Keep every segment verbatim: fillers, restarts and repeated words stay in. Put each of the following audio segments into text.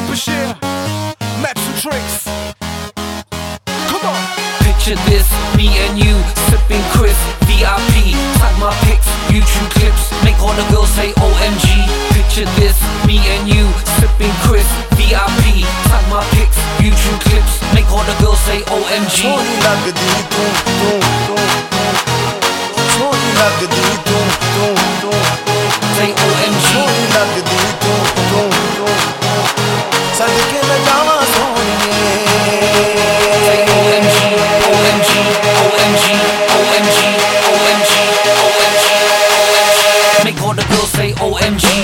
Bashir, Maps and Tricks. Come on. Picture this, me and you, sipping Chris, V I P. Tag my pics, YouTube clips, make all the girls say O M G. Picture this, me and you, sipping Chris, V I P. Tag my pics, YouTube clips, make all the girls say O M G. ਸੋਹਣੀ ਲੱਗਦੀ ਤੂੰ ਤੂੰ ਤੂੰ ਸੋਹਣੀ ਲੱਗਦੀ ਤੂੰ ਤੂੰ ਤੂੰ Say O M G. ਸੋਹਣੀ ਲੱਗਦੀ ਤੂੰ ਤੂੰ ਤੂੰ ਸਦਕੇ ਮੈਂ ਜਾਵਾਂ ਸੋਹਣੀਏ Say O M G, O M G, O M G, O M G, O M G, O M G, O M G. Make all the girls say O M G.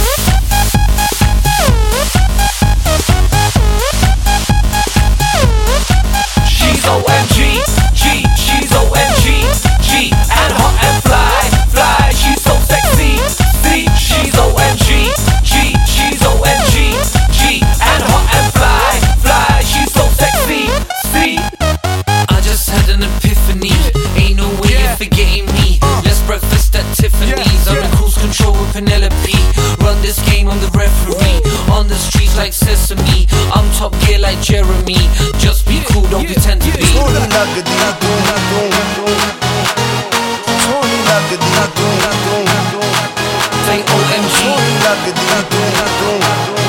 She's O M G, G, she's O M G, G, and hot and fly, fly, she's so sexy. C, she's O M G, G, she's O M G, G, and hot and fly, fly, she's so sexy. C, I just had an epiphany, ain't no way you're forgetting me. Let's breakfast at Tiffany's, I'm in cruise control with Penelope. Run this game, I'm the referee, on the streets like Sesame. I'm top gear like Jeremy, just be cool, don't pretend to be. ਸੋਹਣੀ ਲੱਗਦੀ ਤੂੰ ਤੂੰ ਤੂੰ ਸੋਹਣੀ ਲੱਗਦੀ ਤੂੰ ਤੂੰ ਤੂੰ Say O M G. ਸੋਹਣੀ ਲੱਗਦੀ ਤੂੰ ਤੂੰ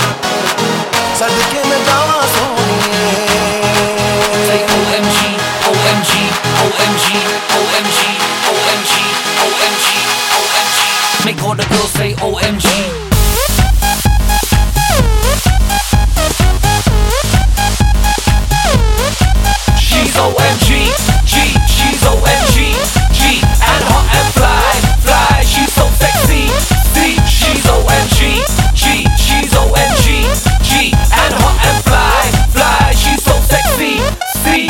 ਸਦਕੇ ਮੈਂ ਜਾਵਾਂ ਸੋਹਣੀਏ Say O M G, O M G, O M G, O M G, O M G, O M G, O M G. Make all the girls say O M G. She's O M G, G, she's O M G, G, and hot and fly, fly, she's so sexy. C, she's O M G, G, she's O M G, G, and hot and fly, fly, she's so sexy. C.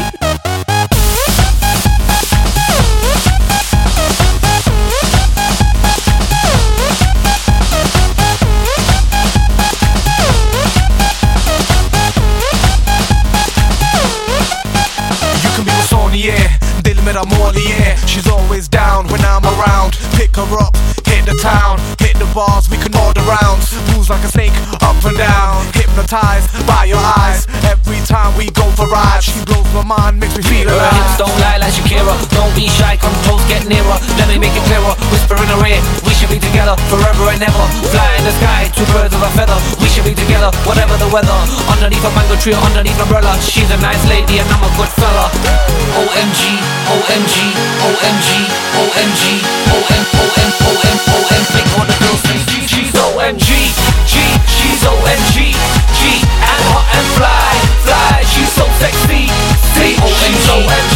Yeah, दिल मेरा मोली है. She's always down when I'm around. Pick her up, hit the town, hit the bars, we can order rounds. Moves like a snake, up and down. Hypnotized by your eyes. Every time we go for rides, she blows my mind, makes me feel Her alive. hips don't lie like Shakira. Don't be shy, come close, get nearer. Let me make it clearer. Whisper in her ear, we should be together forever and ever. Fly in the sky, two birds of a feather. We should be together, whatever the weather. Underneath a mango tree, underneath an umbrella. She's a nice lady and I'm a good fella. O M G, O M G, O M G, O M G, O M, O M, O M, O M. Make all the girls say G, she's O M G, G, she's O M G, G, and hot and fly, fly, she's so sexy. Say O M G, O M